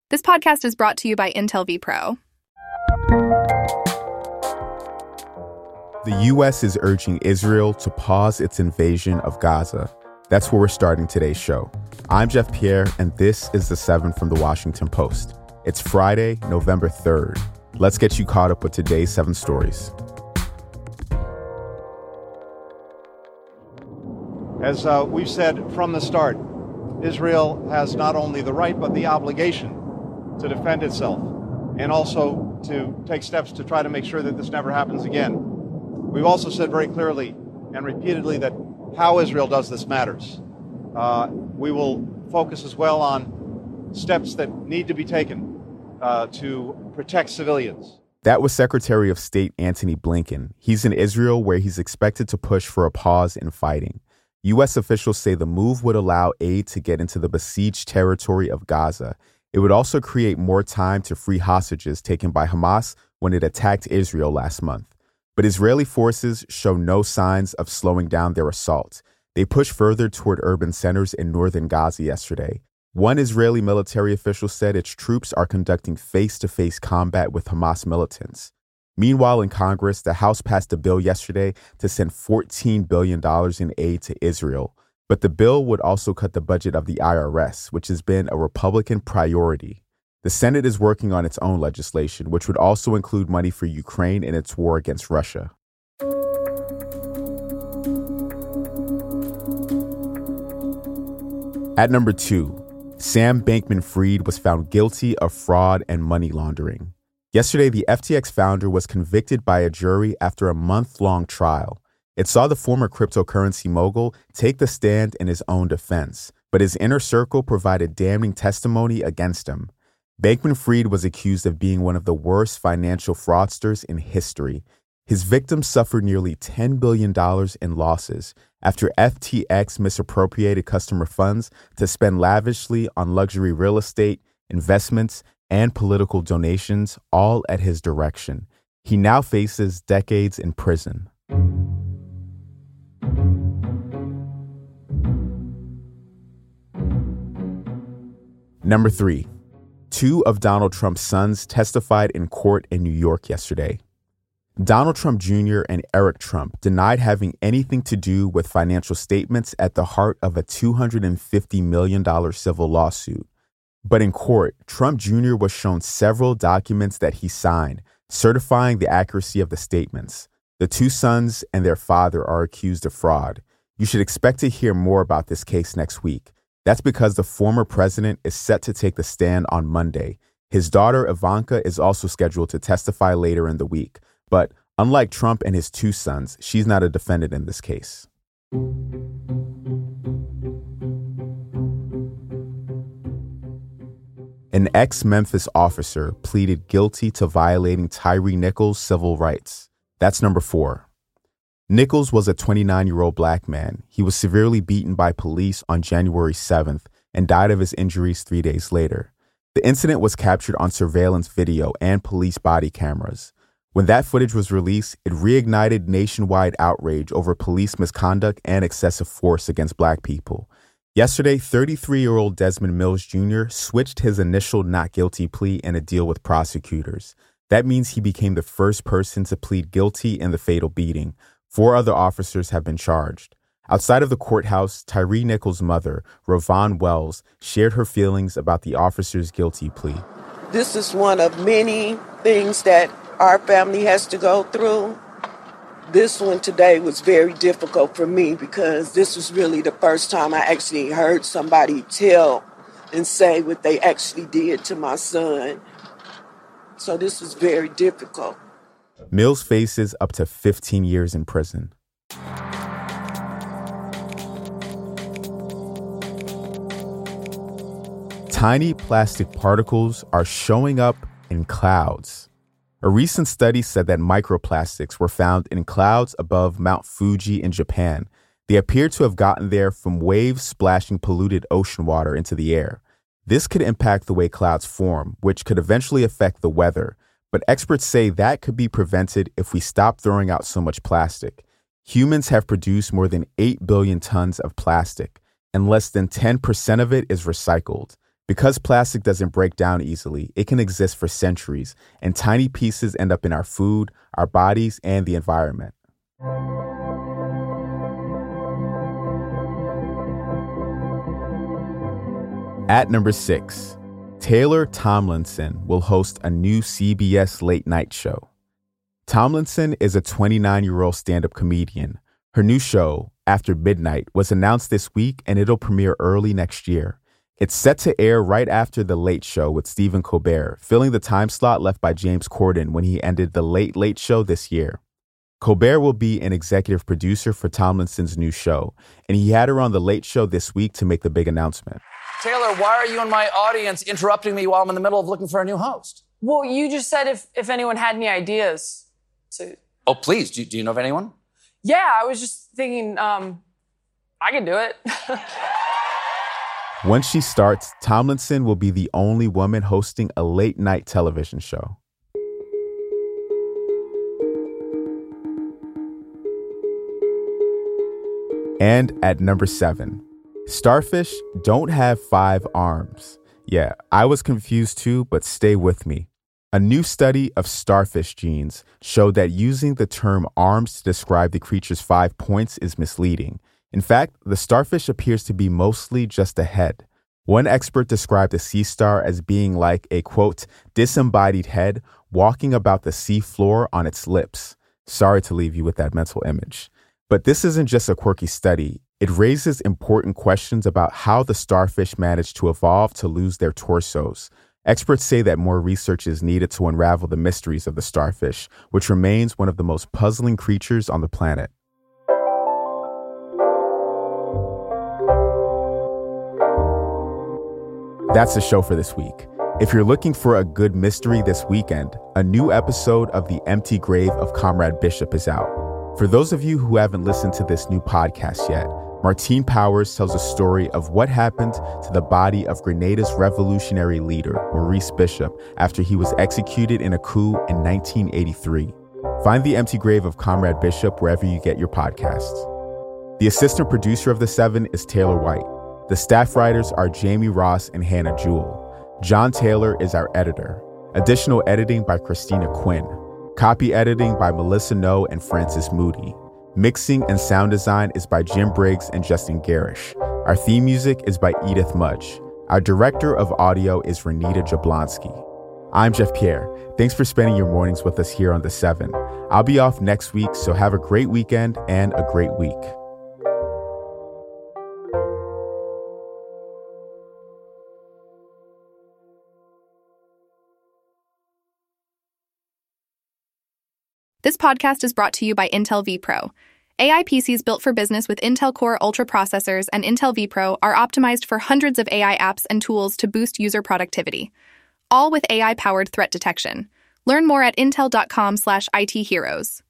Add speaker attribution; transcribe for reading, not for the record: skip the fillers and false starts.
Speaker 1: This podcast is brought to you by Intel vPro.
Speaker 2: The U.S. is urging Israel to pause its invasion of Gaza. That's where we're starting today's show. I'm Jeff Pierre, and this is The 7 from The Washington Post. It's Friday, November 3rd. Let's get you caught up with today's 7 stories.
Speaker 3: As we've said from the start, Israel has not only the right but the obligation to defend itself and also to take steps to try to make sure that this never happens again. We've also said very clearly and repeatedly that how Israel does this matters. We will focus as well on steps that need to be taken to protect civilians.
Speaker 2: That was Secretary of State Antony Blinken. He's in Israel, where he's expected to push for a pause in fighting. U.S. officials say the move would allow aid to get into the besieged territory of Gaza. It would also create more time to free hostages taken by Hamas when it attacked Israel last month. But Israeli forces show no signs of slowing down their assault. They pushed further toward urban centers in northern Gaza yesterday. One Israeli military official said its troops are conducting face-to-face combat with Hamas militants. Meanwhile, in Congress, the House passed a bill yesterday to send $14 billion in aid to Israel. But the bill would also cut the budget of the IRS, which has been a Republican priority. The Senate is working on its own legislation, which would also include money for Ukraine in its war against Russia. At number 2, Sam Bankman-Fried was found guilty of fraud and money laundering. Yesterday, the FTX founder was convicted by a jury after a month-long trial. It saw the former cryptocurrency mogul take the stand in his own defense, but his inner circle provided damning testimony against him. Bankman-Fried was accused of being one of the worst financial fraudsters in history. His victims suffered nearly $10 billion in losses after FTX misappropriated customer funds to spend lavishly on luxury real estate, investments, and political donations, all at his direction. He now faces decades in prison. Number 3, 2 of Donald Trump's sons testified in court in New York yesterday. Donald Trump Jr. and Eric Trump denied having anything to do with financial statements at the heart of a $250 million civil lawsuit. But in court, Trump Jr. was shown several documents that he signed, certifying the accuracy of the statements. The 2 sons and their father are accused of fraud. You should expect to hear more about this case next week. That's because the former president is set to take the stand on Monday. His daughter, Ivanka, is also scheduled to testify later in the week. But unlike Trump and his 2 sons, she's not a defendant in this case. An ex-Memphis officer pleaded guilty to violating Tyre Nichols' civil rights. That's number 4. Nichols was a 29-year-old black man. He was severely beaten by police on January 7th and died of his injuries 3 days later. The incident was captured on surveillance video and police body cameras. When that footage was released, it reignited nationwide outrage over police misconduct and excessive force against black people. Yesterday, 33-year-old Desmond Mills Jr. switched his initial not guilty plea in a deal with prosecutors. That means he became the first person to plead guilty in the fatal beating. 4 other officers have been charged. Outside of the courthouse, Tyre Nichols' mother, Ravon Wells, shared her feelings about the officer's guilty plea.
Speaker 4: This is one of many things that our family has to go through. This one today was very difficult for me because this was really the first time I actually heard somebody tell and say what they actually did to my son. So this was very difficult.
Speaker 2: Mills faces up to 15 years in prison. Tiny plastic particles are showing up in clouds. A recent study said that microplastics were found in clouds above Mount Fuji in Japan. They appear to have gotten there from waves splashing polluted ocean water into the air. This could impact the way clouds form, which could eventually affect the weather. But experts say that could be prevented if we stop throwing out so much plastic. Humans have produced more than 8 billion tons of plastic, and less than 10% of it is recycled. Because plastic doesn't break down easily, it can exist for centuries, and tiny pieces end up in our food, our bodies, and the environment. At number 6, Taylor Tomlinson will host a new CBS late night show. Tomlinson is a 29-year-old stand-up comedian. Her new show, After Midnight, was announced this week and it'll premiere early next year. It's set to air right after The Late Show with Stephen Colbert, filling the time slot left by James Corden when he ended The Late Late Show this year. Colbert will be an executive producer for Tomlinson's new show, and he had her on The Late Show this week to make the big announcement.
Speaker 5: Taylor, why are you and my audience interrupting me while I'm in the middle of looking for a new host?
Speaker 6: Well, you just said if anyone had any ideas to...
Speaker 5: Oh, please. Do you know of anyone?
Speaker 6: Yeah, I was just thinking, I can do it.
Speaker 2: Once she starts, Tomlinson will be the only woman hosting a late-night television show. And at number 7, starfish don't have 5 arms. Yeah, I was confused too, but stay with me. A new study of starfish genes showed that using the term arms to describe the creature's 5 points is misleading. In fact, the starfish appears to be mostly just a head. One expert described the sea star as being like a, quote, disembodied head walking about the sea floor on its lips. Sorry to leave you with that mental image. But this isn't just a quirky study. It raises important questions about how the starfish managed to evolve to lose their torsos. Experts say that more research is needed to unravel the mysteries of the starfish, which remains one of the most puzzling creatures on the planet. That's the show for this week. If you're looking for a good mystery this weekend, a new episode of The Empty Grave of Comrade Bishop is out. For those of you who haven't listened to this new podcast yet, Martine Powers tells a story of what happened to the body of Grenada's revolutionary leader, Maurice Bishop, after he was executed in a coup in 1983. Find The Empty Grave of Comrade Bishop wherever you get your podcasts. The assistant producer of The Seven is Taylor White. The staff writers are Jamie Ross and Hannah Jewell. John Taylor is our editor. Additional editing by Christina Quinn. Copy editing by Melissa No and Francis Moody. Mixing and sound design is by Jim Briggs and Justin Garish. Our theme music is by Edith Mudge. Our director of audio is Renita Jablonski. I'm Jeff Pierre. Thanks for spending your mornings with us here on The Seven. I'll be off next week, so have a great weekend and a great week.
Speaker 1: This podcast is brought to you by Intel vPro. AI PCs built for business with Intel Core Ultra processors and Intel vPro are optimized for hundreds of AI apps and tools to boost user productivity, all with AI-powered threat detection. Learn more at intel.com/ITheroes.